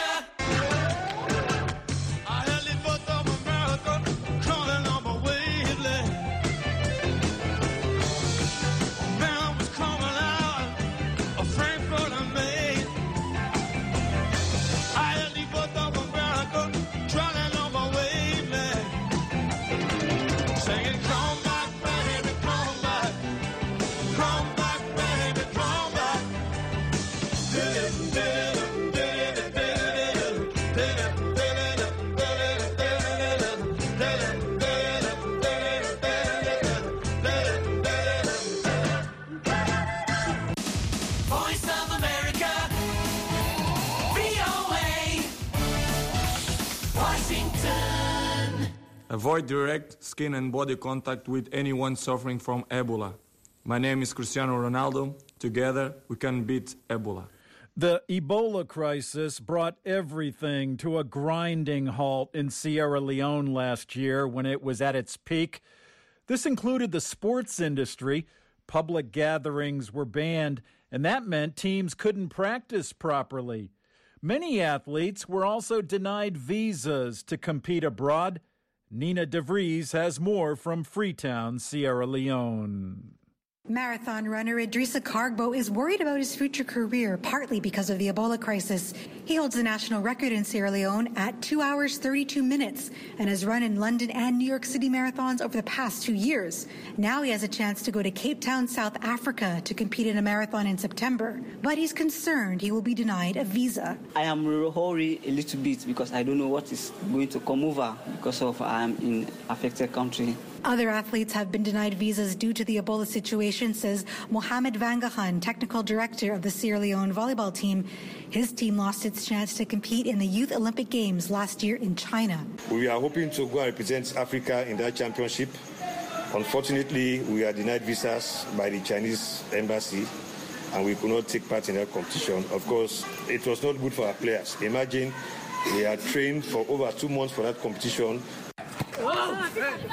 [SPEAKER 3] Avoid direct skin and body contact with anyone suffering from Ebola. My name is Cristiano Ronaldo. Together, we can beat Ebola.
[SPEAKER 1] The Ebola crisis brought everything to a grinding halt in Sierra Leone last year when it was at its peak. This included the sports industry. Public gatherings were banned, and that meant teams couldn't practice properly. Many athletes were also denied visas to compete abroad. Nina DeVries has more from Freetown, Sierra Leone.
[SPEAKER 23] Marathon runner Idrissa Kargbo is worried about his future career, partly because of the Ebola crisis. He holds the national record in Sierra Leone at two hours, thirty-two minutes and has run in London and New York City marathons over the past two years. Now he has a chance to go to Cape Town, South Africa to compete in a marathon in September. But he's concerned he will be denied a visa.
[SPEAKER 24] I am worried a little bit because I don't know what is going to come over because of I'm in affected country.
[SPEAKER 23] Other athletes have been denied visas due to the Ebola situation, says Mohamed Vangahan, technical director of the Sierra Leone volleyball team. His team lost its chance to compete in the Youth Olympic Games last year in China.
[SPEAKER 25] We are hoping to go and represent Africa in that championship. Unfortunately, we are denied visas by the Chinese embassy, and we could not take part in that competition. Of course, it was not good for our players. Imagine we had trained for over two months for that competition.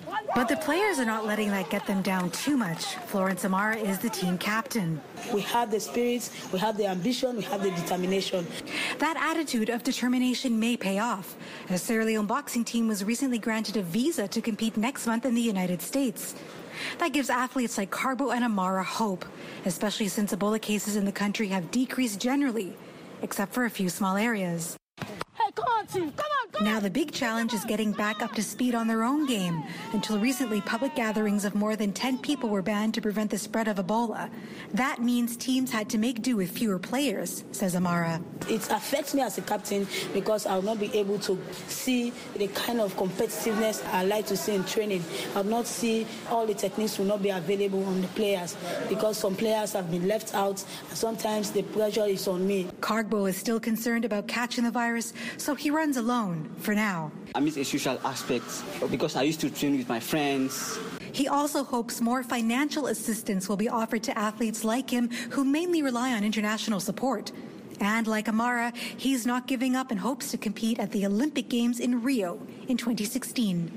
[SPEAKER 23] But the players are not letting that get them down too much. Florence Amara is the team captain.
[SPEAKER 5] We have the spirit, we have the ambition, we have the determination.
[SPEAKER 23] That attitude of determination may pay off. A Sierra Leone boxing team was recently granted a visa to compete next month in the United States. That gives athletes like Carbo and Amara hope, especially since Ebola cases in the country have decreased generally, except for a few small areas.
[SPEAKER 5] Hey, come on, team. Come on, come on.
[SPEAKER 23] Now the big challenge is getting back up to speed on their own game. Until recently, public gatherings of more than ten people were banned to prevent the spread of Ebola. That means teams had to make do with fewer players, says Amara.
[SPEAKER 5] It affects me as a captain because I will not be able to see the kind of competitiveness I like to see in training. I will not see all the techniques will not be available on the players because some players have been left out and sometimes the pressure is on me.
[SPEAKER 23] Cargbo is still concerned about catching the virus, so he runs alone for now.
[SPEAKER 24] I miss a social aspect because I used to train with my friends.
[SPEAKER 23] He also hopes more financial assistance will be offered to athletes like him who mainly rely on international support. And like Amara, he's not giving up and hopes to compete at the Olympic Games in Rio in twenty sixteen.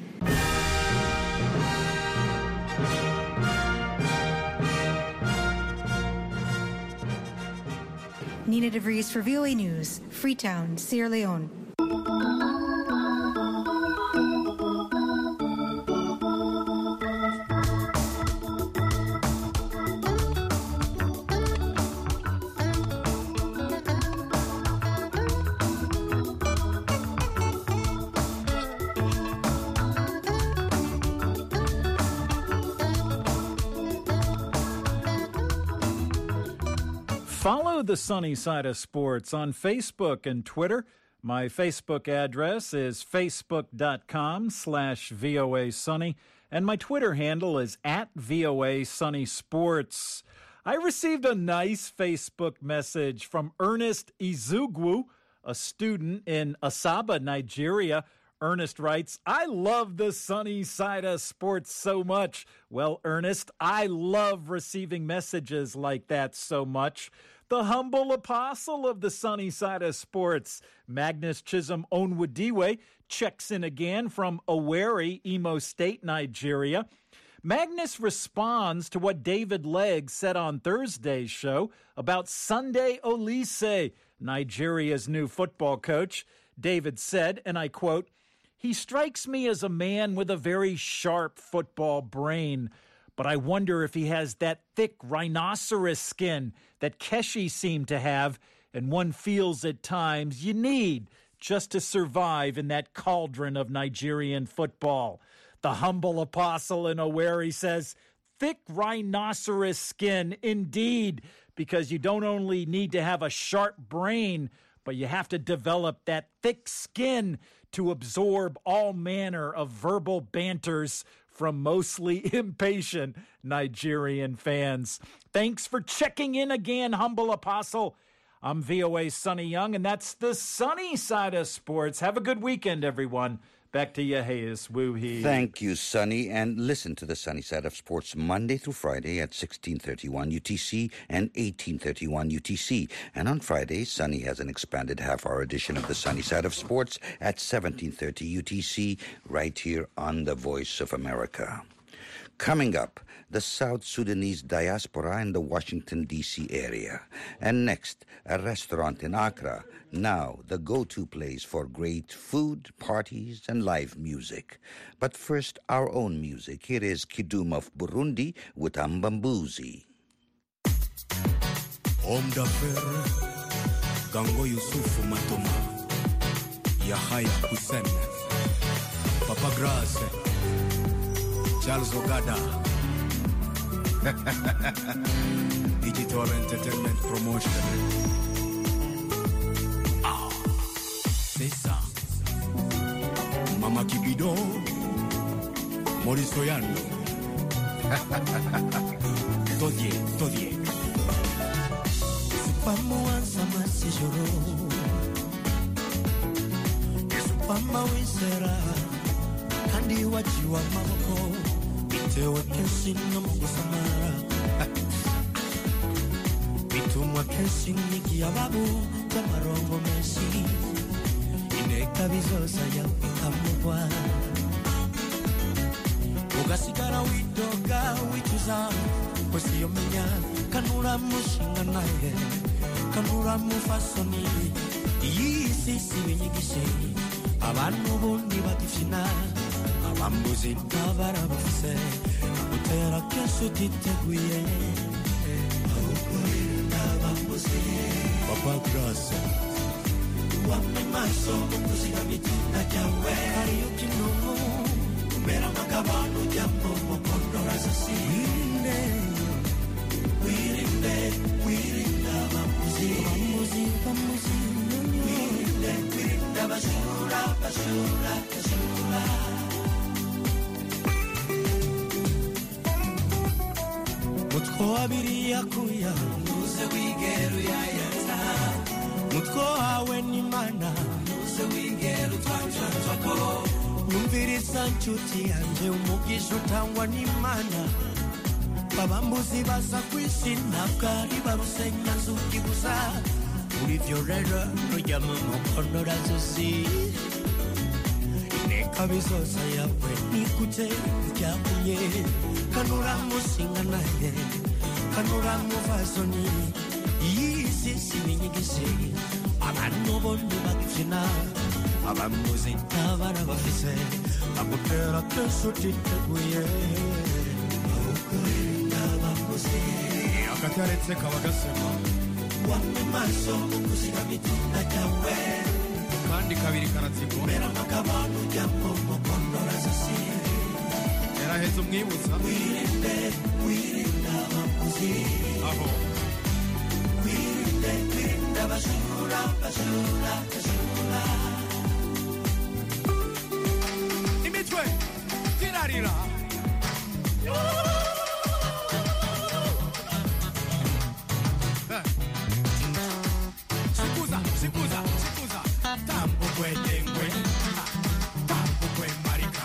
[SPEAKER 23] Nina DeVries for V O A News, Freetown, Sierra Leone.
[SPEAKER 1] Follow the Sunny Side of Sports on Facebook and Twitter. My Facebook address is facebook.com slash VOA Sunny, and my Twitter handle is at VOA Sunny Sports. I received a nice Facebook message from Ernest Izugwu, a student in Asaba, Nigeria. Ernest writes, I love the Sunny Side of Sports so much. Well, Ernest, I love receiving messages like that so much. The humble apostle of the Sunny Side of Sports, Magnus Chisholm Onwudiwe, checks in again from Owerri, Imo State, Nigeria. Magnus responds to what David Legg said on Thursday's show about Sunday Olise, Nigeria's new football coach. David said, and I quote, he strikes me as a man with a very sharp football brain, but I wonder if he has that thick rhinoceros skin that Keshi seemed to have, and one feels at times you need just to survive in that cauldron of Nigerian football. The humble apostle in Owerri says, thick rhinoceros skin, indeed, because you don't only need to have a sharp brain, but you have to develop that thick skin to absorb all manner of verbal banters from mostly impatient Nigerian fans. Thanks for checking in again, humble apostle. I'm V O A's Sonny Young, and that's the Sunny Side of Sports. Have a good weekend, everyone. Back to you, Hayes. Woo-hee.
[SPEAKER 6] Thank you, Sonny. And listen to the Sunny Side of Sports Monday through Friday at sixteen thirty-one U T C and eighteen thirty-one U T C. And on Fridays, Sonny has an expanded half-hour edition of the Sunny Side of Sports at seventeen thirty U T C right here on the Voice of America. Coming up, the South Sudanese diaspora in the Washington, D C area. And next, a restaurant in Accra, now the go-to place for great food, parties, and live music. But first, our own music. Here is Kidum of Burundi with Ambambuzi.
[SPEAKER 7] Omdafer, Gango Yusufu Matoma, Yahaya Hussein, Papa Grace, Charles Ogada, Digital Entertainment Promotion. Ah, c'est ça. Mama Kibido, Maurice Oyando. Todie, Todie.
[SPEAKER 8] Supama sama sejoro, supama wisera, kandi wajiwa mamoko. Tewe kensin na mungu samara Bitumwa kensin niki ababu Tamarongo mesi Ineka bizosa ya ukamubwa ugasigara widoga wicuza kwesiyomenya kanura mushinga naye kanura mufasoni iyi si si binyigishe abantu bundi bagifina abambuzi n'abara bafise utera kesu titeguye abambuzi Papa Grace wame maso mukuzira mitinda jawe kariyo kinomo kumera makabano jambo mokondora sasi wirinde wirinde wirinde abambuzi abambuzi abambuzi wirinde wirinde bashura bashura bashura mutko abiri yakuya nuze wigeru yayata mutko hawe ni mana nuze wigeru twanjako numviriza nshuti yanje umugisha utangwa ni mana babambuzi baza kwishina bwari barusenya nzuki gusa urivyo rero rujya mu mukono razuzi ineka bizoza yawe nikuje byakunye kanura musinga naye kanura muvazoni yisi sibinyigise abantu bondi bagifina abamuzi n'abana bafise bagutera kesu titeguye abamuzi akakaretse kabagasema wame maso mukuzira mitinda jawe kandi kabiri karatsiko mera makabano jambo mokondora sasi eraheze umwibutsa wirinde wirinde abamuzi aho wirinde wirinde bashura bashura bashura imitwe tirarira sikuza sikuza sikuza tambo kwetengwe tambo kwe marika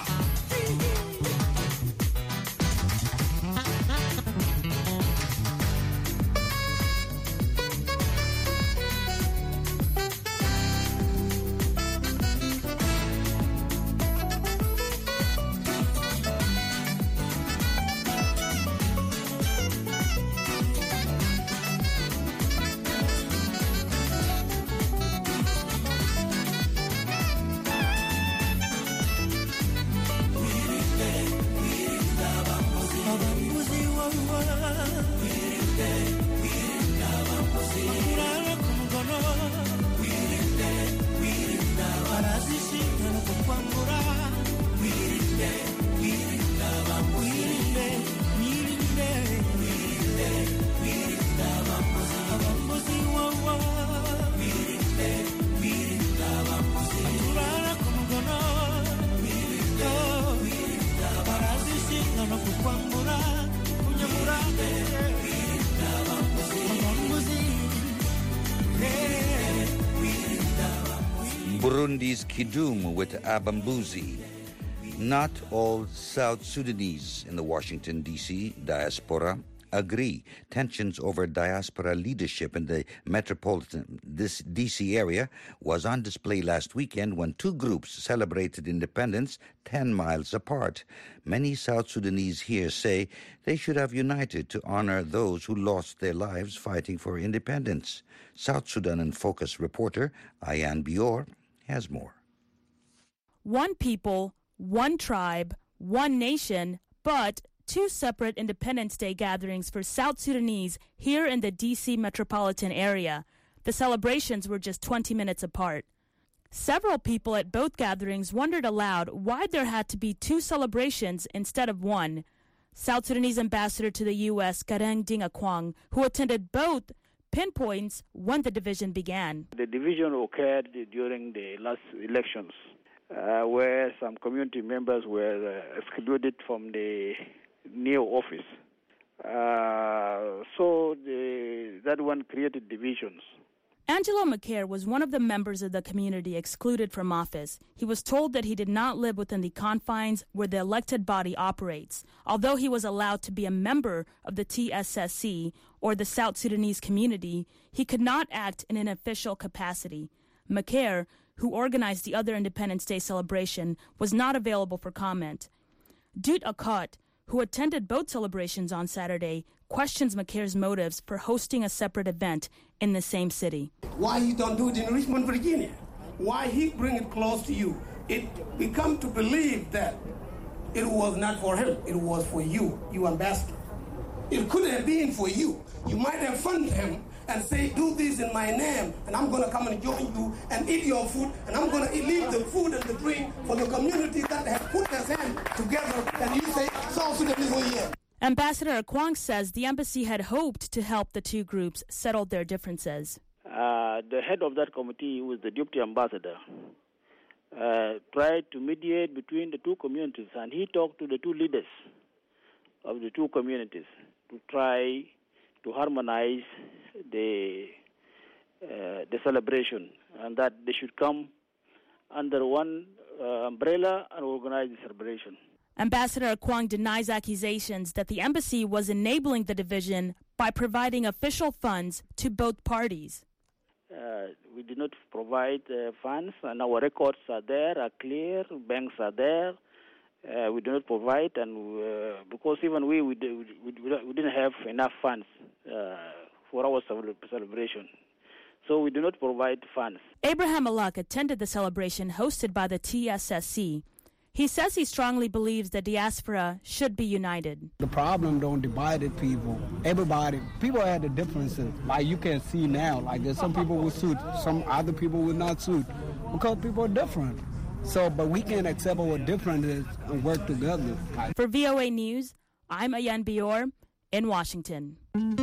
[SPEAKER 6] Burundi's Kidum with Abambuzi. Not all South Sudanese in the Washington, D C diaspora agree. Tensions over diaspora leadership in the metropolitan this D C area was on display last weekend when two groups celebrated independence ten miles apart. Many South Sudanese here say they should have united to honor those who lost their lives fighting for independence. South Sudan in Focus reporter Ayan Bior has more.
[SPEAKER 9] One people, one tribe, one nation, but two separate Independence Day gatherings for South Sudanese here in the D C metropolitan area. The celebrations were just twenty minutes apart. Several people at both gatherings wondered aloud why there had to be two celebrations instead of one. South Sudanese ambassador to the U S, Garang Dingakwang, who attended both, pinpoints when the division began.
[SPEAKER 10] The division occurred during the last elections, uh, where some community members were uh, excluded from the new office. Uh, so the, that one created divisions.
[SPEAKER 9] Angelo McCare was one of the members of the community excluded from office. He was told that he did not live within the confines where the elected body operates. Although he was allowed to be a member of the T S S C, or the South Sudanese community, he could not act in an official capacity. McCare, who organized the other Independence Day celebration, was not available for comment. Dut Akot, who attended both celebrations on Saturday, questions Macare's motives for hosting a separate event in the same city.
[SPEAKER 11] Why he don't do it in Richmond, Virginia? Why he bring it close to you? It we come to believe that it was not for him. It was for you, you ambassador. It couldn't have been for you. You might have funded him and say, do this in my name, and I'm going to come and join you and eat your food, and I'm going to leave the food and the drink for the community that have put their hand together, and you say, South Sudan is for you.
[SPEAKER 9] Ambassador Kwang says the embassy had hoped to help the two groups settle their differences.
[SPEAKER 10] Uh, the head of that committee was the deputy ambassador. Uh, tried to mediate between the two communities, and he talked to the two leaders of the two communities to try to harmonize the uh, the celebration, and that they should come under one uh, umbrella and organize the celebration.
[SPEAKER 9] Ambassador Kwang denies accusations that the embassy was enabling the division by providing official funds to both parties.
[SPEAKER 10] Uh, we did not provide uh, funds, and our records are there, are clear, banks are there. Uh, we do not provide, and uh, because even we we, we we didn't have enough funds uh, for our celebration, so we do not provide funds.
[SPEAKER 9] Abraham Alak attended the celebration hosted by the T S S C. He says he strongly believes the diaspora should be united.
[SPEAKER 12] The problem don't divide it, people. Everybody, people had the differences. Like you can see now, like there's some people with suit, some other people with not suit, because people are different. So, but we can't accept our differences and work together.
[SPEAKER 9] For V O A News, I'm Ayan Bior in Washington.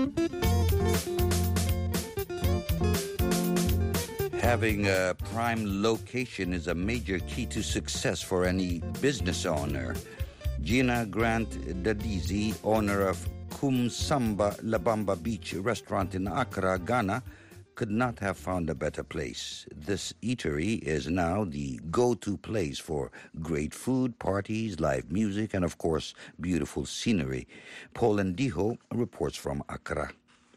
[SPEAKER 6] Having a prime location is a major key to success for any business owner. Gina Grant Dadizi, owner of Kumsamba Labamba Beach restaurant in Accra, Ghana, could not have found a better place. This eatery is now the go-to place for great food, parties, live music, and of course, beautiful scenery. Paul Ndiho reports from Accra.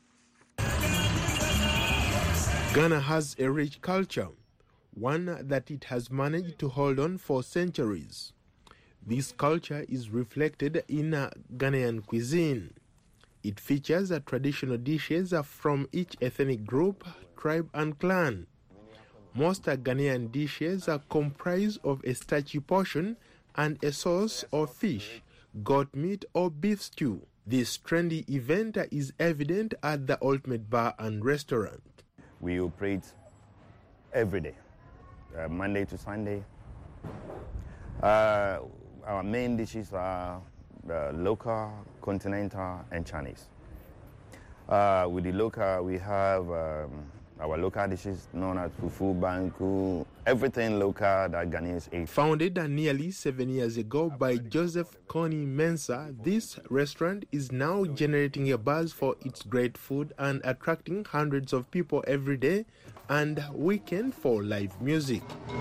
[SPEAKER 13] Ghana has a rich culture, one that it has managed to hold on for centuries. This culture is reflected in uh, Ghanaian cuisine. It features uh, traditional dishes uh, from each ethnic group, tribe, and clan. Most uh, Ghanaian dishes are comprised of a starchy portion and a sauce of fish, goat meat, or beef stew. This trendy event uh, is evident at the Ultimate Bar and Restaurant.
[SPEAKER 14] We operate every day, uh, Monday to Sunday. Uh, our main dishes are uh, local, continental, and Chinese. Uh, with the local, we have um, our local dishes known as fufu, banku, everything local that Ghanaians eat.
[SPEAKER 13] Founded nearly seven years ago by Joseph Kony Mensah, this restaurant is now generating a buzz for its great food and attracting hundreds of people every day and weekend for live music.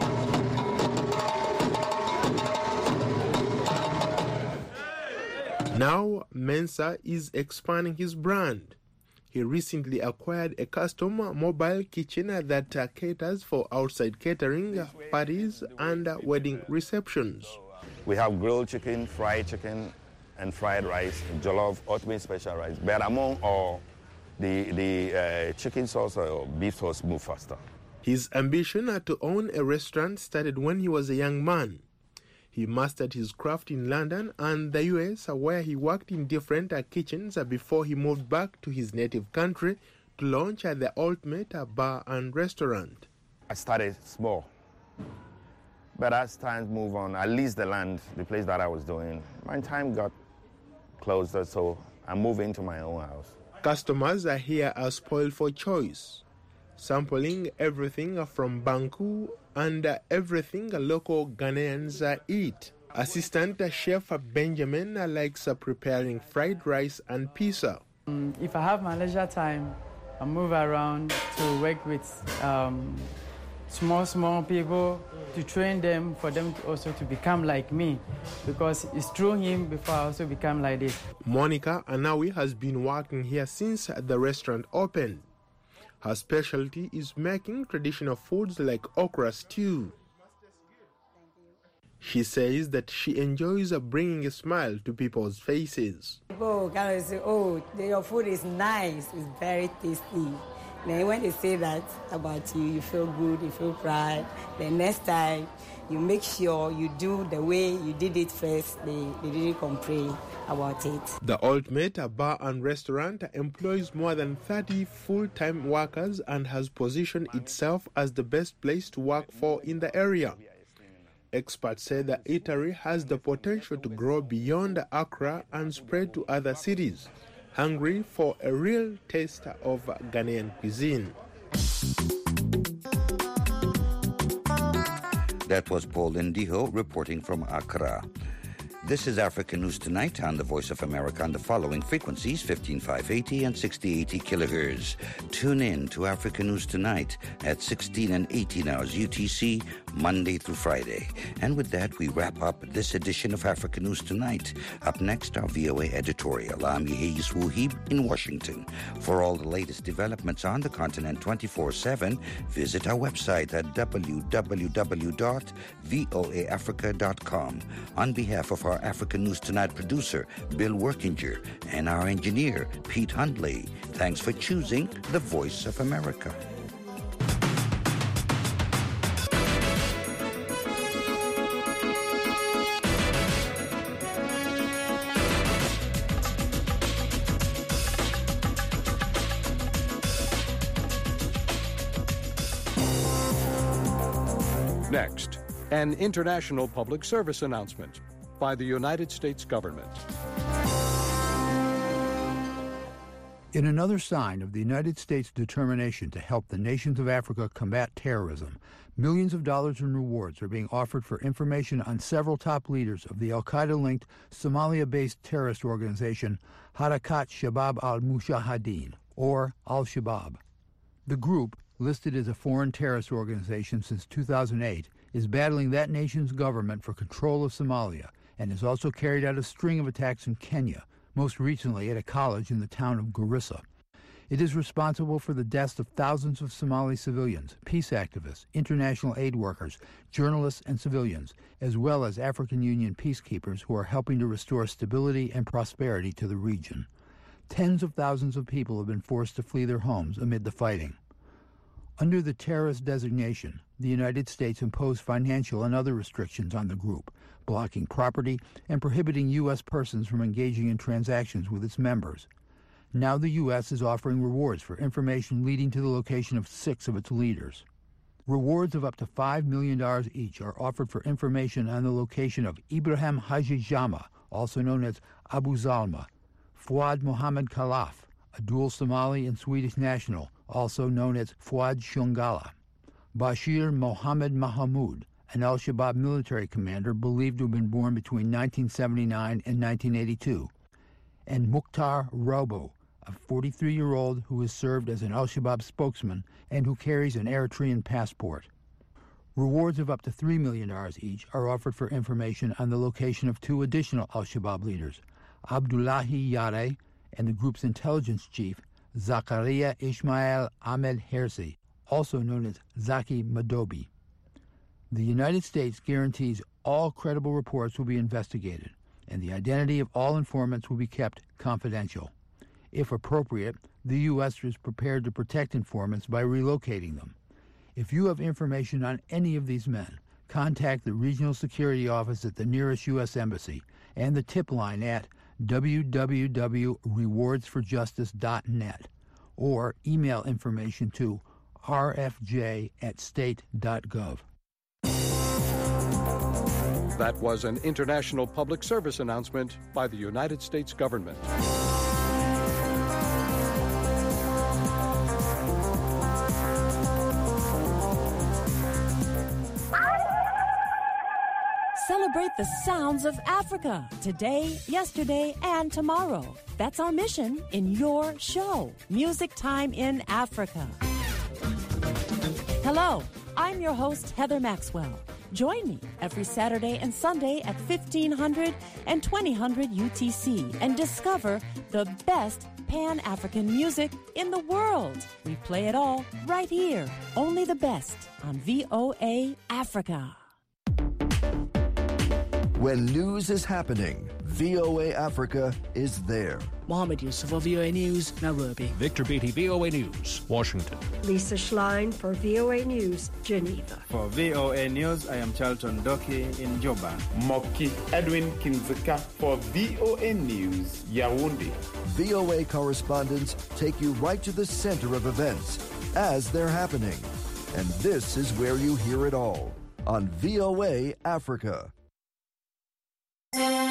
[SPEAKER 13] Now, Mensah is expanding his brand. He recently acquired a custom mobile kitchen that uh, caters for outside catering, uh, parties, and uh, wedding receptions.
[SPEAKER 14] We have grilled chicken, fried chicken, and fried rice, jollof, ultimate special rice. But among all, the, the uh, chicken sauce or beef sauce move faster.
[SPEAKER 13] His ambition uh, to own a restaurant started when he was a young man. He mastered his craft in London and the U S, where he worked in different uh, kitchens uh, before he moved back to his native country to launch uh, the Ultimate uh, Bar and Restaurant.
[SPEAKER 14] I started small, but as time moved on, at least the land, the place that I was doing, my time got closer, so I moved into my own house.
[SPEAKER 13] Customers uh, here are spoiled for choice, sampling everything from banku and uh, everything local Ghanaians uh, eat. Assistant uh, Chef Benjamin uh, likes uh, preparing fried rice and pizza.
[SPEAKER 15] Um, if I have my leisure time, I move around to work with um, small, small people to train them, for them to also to become like me, because it's through him before I also become like this.
[SPEAKER 13] Monica Anawi has been working here since the restaurant opened. Her specialty is making traditional foods like okra stew. She says that she enjoys bringing a smile to people's faces.
[SPEAKER 16] People kind of say, oh, your food is nice, it's very tasty. Then when they say that about you, you feel good, you feel proud. Then next time, you make sure you do the way you did it first. They, they didn't complain about it.
[SPEAKER 13] The Ultimate Bar and Restaurant employs more than thirty full-time workers and has positioned itself as the best place to work for in the area. Experts say the eatery has the potential to grow beyond Accra and spread to other cities, hungry for a real taste of Ghanaian cuisine.
[SPEAKER 6] That was Paul Ndiho reporting from Accra. This is Africa News Tonight on the Voice of America on the following frequencies, fifteen five eighty and sixty eighty kilohertz. Tune in to Africa News Tonight at sixteen and eighteen hours U T C, Monday through Friday. And with that, we wrap up this edition of Africa News Tonight. Up next, our V O A editorial. I'm Yehis Wuhib in Washington. For all the latest developments on the continent twenty-four seven, visit our website at w w w dot voa africa dot com. On behalf of our Africa News Tonight producer, Bill Workinger, and our engineer, Pete Hundley, thanks for choosing the Voice of America.
[SPEAKER 17] Next, an international public service announcement by the United States government.
[SPEAKER 18] In another sign of the United States' determination to help the nations of Africa combat terrorism, millions of dollars in rewards are being offered for information on several top leaders of the al-Qaeda-linked Somalia-based terrorist organization Harakat Shabab al-Mujahideen, or Al-Shabaab. The group, listed as a foreign terrorist organization since two thousand eight, is battling that nation's government for control of Somalia and has also carried out a string of attacks in Kenya, most recently at a college in the town of Garissa. It is responsible for the deaths of thousands of Somali civilians, peace activists, international aid workers, journalists, and civilians, as well as African Union peacekeepers who are helping to restore stability and prosperity to the region. Tens of thousands of people have been forced to flee their homes amid the fighting. Under the terrorist designation, the United States imposed financial and other restrictions on the group, blocking property and prohibiting U S persons from engaging in transactions with its members. Now the U S is offering rewards for information leading to the location of six of its leaders. Rewards of up to five million dollars each are offered for information on the location of Ibrahim Haji Jama, also known as Abu Zalma, Fuad Mohammed Khalaf, a dual Somali and Swedish national, also known as Fuad Shungala, Bashir Mohammed Mahamoud, an al-Shabaab military commander believed to have been born between nineteen seventy-nine and nineteen eighty-two, and Mukhtar Robo, a forty-three-year-old who has served as an al-Shabaab spokesman and who carries an Eritrean passport. Rewards of up to three million dollars each are offered for information on the location of two additional al-Shabaab leaders, Abdullahi Yare and the group's intelligence chief, Zakaria Ismail Ahmed Hersi, also known as Zaki Madobi. The United States guarantees all credible reports will be investigated, and the identity of all informants will be kept confidential. If appropriate, the U S is prepared to protect informants by relocating them. If you have information on any of these men, contact the Regional Security Office at the nearest U S Embassy and the tip line at w w w dot rewards for justice dot net or email information to r f j at state dot gov.
[SPEAKER 17] That was an international public service announcement by the United States government.
[SPEAKER 22] Celebrate the sounds of Africa today, yesterday, and tomorrow. That's our mission in your show, Music Time in Africa. Hello, I'm your host, Heather Maxwell. Join me every Saturday and Sunday at fifteen hundred and twenty hundred U T C and discover the best Pan-African music in the world. We play it all right here. Only the best on V O A Africa.
[SPEAKER 2] When news is happening, V O A Africa is there.
[SPEAKER 4] Mohammed Yusuf for V O A News, Nairobi.
[SPEAKER 19] Victor Beatty, V O A News, Washington.
[SPEAKER 20] Lisa Schlein for V O A News, Geneva.
[SPEAKER 21] For V O A News, I am Charlton Doki in Juba.
[SPEAKER 26] Moki Edwin Kinzika for V O A News, Yaoundé.
[SPEAKER 2] V O A correspondents take you right to the center of events as they're happening. And this is where you hear it all on V O A Africa.